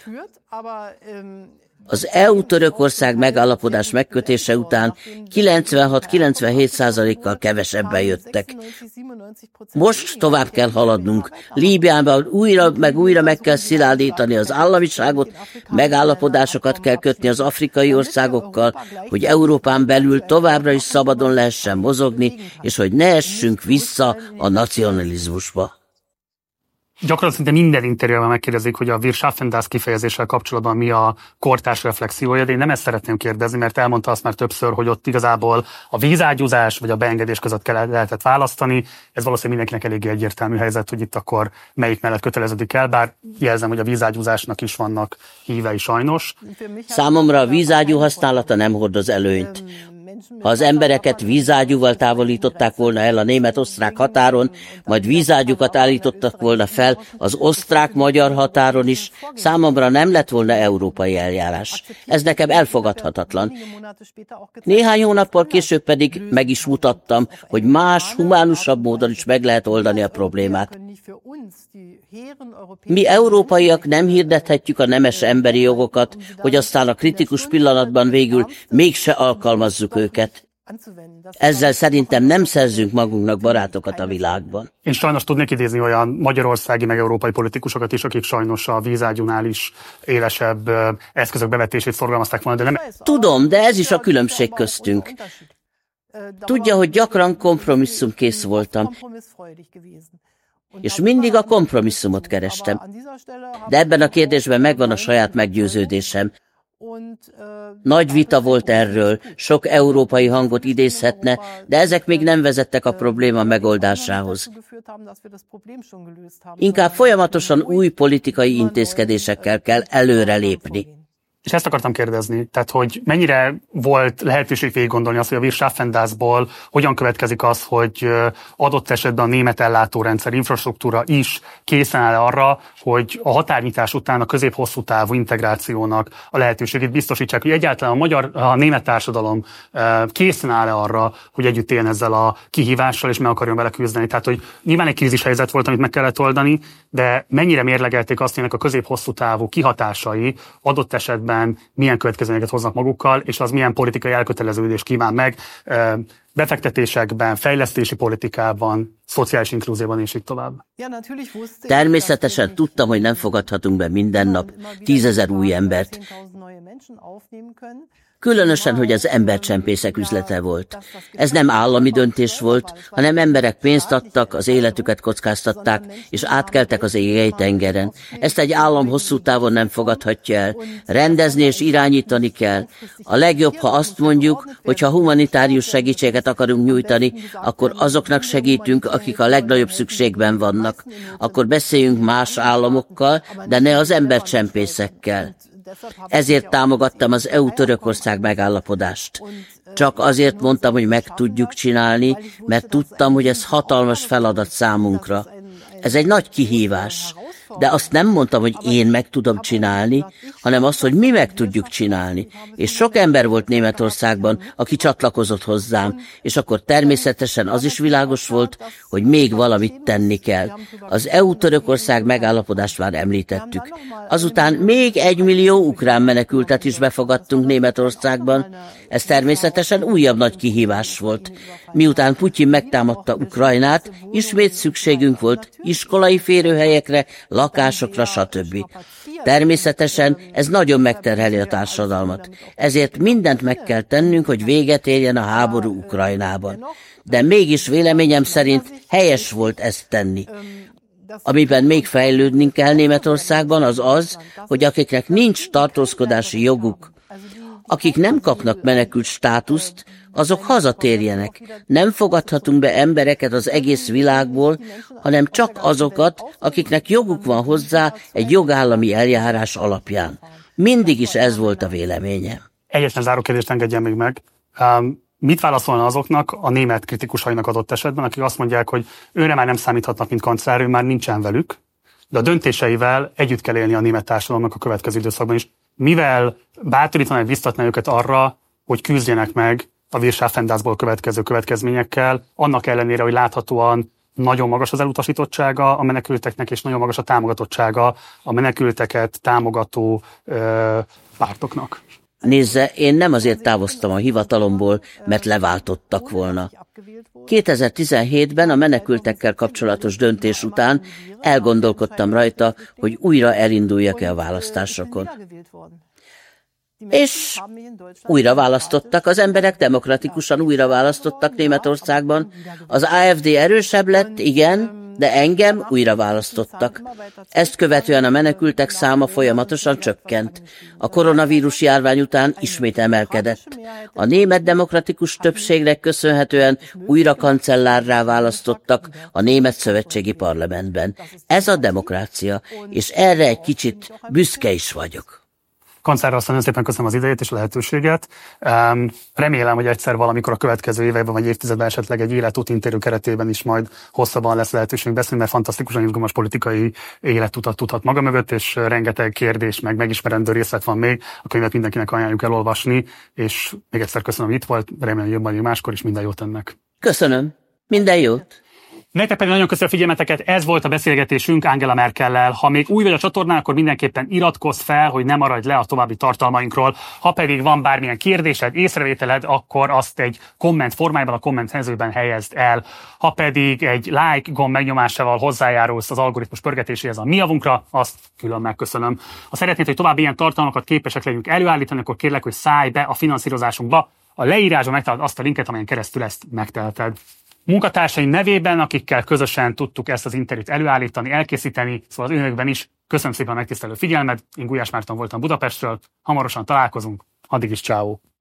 Az EU-Törökország megállapodás megkötése után 96-97%-kal kevesebben jöttek. Most tovább kell haladnunk. Líbiában újra meg kell szilárdítani az államiságot, megállapodásokat kell kötni az afrikai országokkal, hogy Európán belül továbbra is szabadon lehessen mozogni, és hogy ne essünk vissza a nacionalizmusba. Gyakran szinte minden interjúban megkérdezik, hogy a Wir schaffen das kifejezéssel kapcsolatban mi a kortárs reflexiója, de én nem ezt szeretném kérdezni, mert elmondta azt már többször, hogy ott igazából a vízágyúzás vagy a beengedés között lehetett választani. Ez valószínűleg mindenkinek eléggé egyértelmű helyzet, hogy itt akkor melyik mellett köteleződik el, bár jelzem, hogy a vízágyúzásnak is vannak hívei sajnos. Számomra a vízágyú használata nem hordoz előnyt. Ha az embereket vízágyúval távolították volna el a német-osztrák határon, majd vízágyúkat állítottak volna fel az osztrák-magyar határon is, számomra nem lett volna európai eljárás. Ez nekem elfogadhatatlan. Néhány hónappal később pedig meg is mutattam, hogy más, humánusabb módon is meg lehet oldani a problémát. Mi európaiak nem hirdethetjük a nemes emberi jogokat, hogy aztán a kritikus pillanatban végül mégse alkalmazzuk őket. Ezzel szerintem nem szerzünk magunknak barátokat a világban. Én sajnos tudnék idézni olyan magyarországi meg európai politikusokat is, akik sajnos a vízágyúnál is élesebb eszközök bevetését szorgalmazták volna, de nem... Tudom, de ez is a különbség köztünk. Tudja, hogy gyakran kompromisszumkész voltam, és mindig a kompromisszumot kerestem. De ebben a kérdésben megvan a saját meggyőződésem. Nagy vita volt erről, sok európai hangot idézhetne, de ezek még nem vezettek a probléma megoldásához. Inkább folyamatosan új politikai intézkedésekkel kell előrelépni. És ezt akartam kérdezni, tehát hogy mennyire volt lehetőség végig gondolni azt, hogy a Wir schaffen dasból hogyan következik az, hogy adott esetben a német ellátórendszer infrastruktúra is készen áll arra, hogy a határnyitás után a közép-hosszú távú integrációnak a lehetőségét biztosítsák, hogy egyáltalán a német társadalom készen áll arra, hogy együtt éljen ezzel a kihívással, és meg akarjon vele küzdeni. Tehát, hogy nyilván egy krízishelyzet volt, amit meg kellett oldani, de mennyire mérlegelték azt, hogy ennek a közép-hosszú távú kihatásai adott esetben milyen következményeket hoznak magukkal, és az milyen politikai elköteleződést kíván meg befektetésekben, fejlesztési politikában, szociális inklúzióban és így tovább. Természetesen tudtam, hogy nem fogadhatunk be minden nap 10 000 új embert. Különösen, hogy az embercsempészek üzlete volt. Ez nem állami döntés volt, hanem emberek pénzt adtak, az életüket kockáztatták, és átkeltek az égei tengeren. Ezt egy állam hosszú távon nem fogadhatja el. Rendezni és irányítani kell. A legjobb, ha azt mondjuk, hogy ha humanitárius segítséget akarunk nyújtani, akkor azoknak segítünk, akik a legnagyobb szükségben vannak. Akkor beszéljünk más államokkal, de ne az embercsempészekkel. Ezért támogattam az EU-Törökország megállapodást. Csak azért mondtam, hogy meg tudjuk csinálni, mert tudtam, hogy ez hatalmas feladat számunkra. Ez egy nagy kihívás. de azt nem mondtam, hogy én meg tudom csinálni, hanem azt, hogy mi meg tudjuk csinálni. És sok ember volt Németországban, aki csatlakozott hozzám, és akkor természetesen az is világos volt, hogy még valamit tenni kell. Az EU-Törökország megállapodást már említettük. Azután még 1 millió ukrán menekültet is befogadtunk Németországban. Ez természetesen újabb nagy kihívás volt. Miután Putyin megtámadta Ukrajnát, ismét szükségünk volt iskolai férőhelyekre, lakásokra, stb. Természetesen ez nagyon megterheli a társadalmat. Ezért mindent meg kell tennünk, hogy véget érjen a háború Ukrajnában. De mégis véleményem szerint helyes volt ezt tenni. Amiben még fejlődnünk kell Németországban, az az, hogy akiknek nincs tartózkodási joguk, akik nem kapnak menekült státuszt, azok hazatérjenek. Nem fogadhatunk be embereket az egész világból, hanem csak azokat, akiknek joguk van hozzá egy jogállami eljárás alapján. Mindig is ez volt a véleményem. Egyetlen záró kérdést engedjen még meg. Mit válaszolna azoknak, a német kritikusainak adott esetben, akik azt mondják, hogy őre már nem számíthatnak, mint kancellár, ő már nincsen velük, de a döntéseivel együtt kell élni a német társadalomnak a következő időszakban is. Mivel bátorítaná, hogy biztatná őket arra, hogy küzdjenek meg a Wirtschaftswunderból következő következményekkel, annak ellenére, hogy láthatóan nagyon magas az elutasítottsága a menekülteknek, és nagyon magas a támogatottsága a menekülteket támogató pártoknak. Nézze, én nem azért távoztam a hivatalomból, mert leváltottak volna. 2017-ben a menekültekkel kapcsolatos döntés után elgondolkodtam rajta, hogy újra elinduljak-e a választásokon. És újra választottak, az emberek demokratikusan újra választottak Németországban. Az AfD erősebb lett, igen, de engem újra választottak. Ezt követően a menekültek száma folyamatosan csökkent. A koronavírus járvány után ismét emelkedett. A német demokratikus többségnek köszönhetően újra kancellárrá választottak a német szövetségi parlamentben. Ez a demokrácia, és erre egy kicsit büszke is vagyok. Kancellár asszony, nagyon szépen köszönöm az idejét és a lehetőséget. Remélem, hogy egyszer valamikor a következő években vagy évtizedben esetleg egy életút interjú keretében is majd hosszabban lesz lehetőség beszélni, mert fantasztikusan izgalmas politikai életutat tudhat maga mögött, és rengeteg kérdés, meg megismerendő részlet van még. A könyvet mindenkinek ajánljuk elolvasni, és még egyszer köszönöm, hogy itt volt, remélem, hogy jobban máskor is minden jót ennek. Köszönöm. Minden jót. Nektek pedig nagyon köszönöm a figyelmeteket, ez volt a beszélgetésünk Angela Merkellel. Ha még új vagy a csatornán, akkor mindenképpen iratkozz fel, hogy ne maradj le a további tartalmainkról. Ha pedig van bármilyen kérdésed, észrevételed, akkor azt egy komment formájában, a komment helyezőben helyezd el. Ha pedig egy like gomb megnyomásával hozzájárulsz az algoritmus pörgetéséhez a mi javunkra, azt külön megköszönöm. Ha szeretnéd, hogy további ilyen tartalmakat képesek legyünk előállítani, akkor kérlek, hogy szállj be a finanszírozásunkba. A leírásban megtalálod azt a linket, amelyen keresztül ezt megteheted. Munkatársaim nevében, akikkel közösen tudtuk ezt az interjút előállítani, elkészíteni, szóval az önökben is köszönöm szépen a megtisztelő figyelmet. Én Gulyás Márton voltam Budapestről, hamarosan találkozunk, addig is ciao.